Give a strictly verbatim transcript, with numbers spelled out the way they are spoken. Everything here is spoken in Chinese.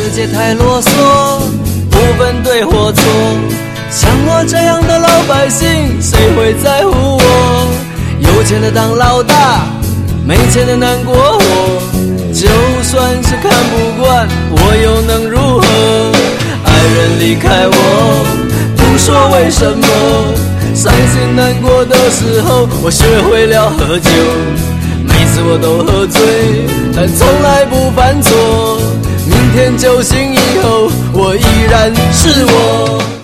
世界太啰嗦，不分对或错，像我这样的老百姓，谁会在乎我？有钱的当老大，没钱的难过我，就算是看不惯，我又能如何？爱人离开我，不说为什么，伤心难过的时候，我学会了喝酒，每次我都喝醉，但从来不犯错。明天酒醒以后，我依然是我。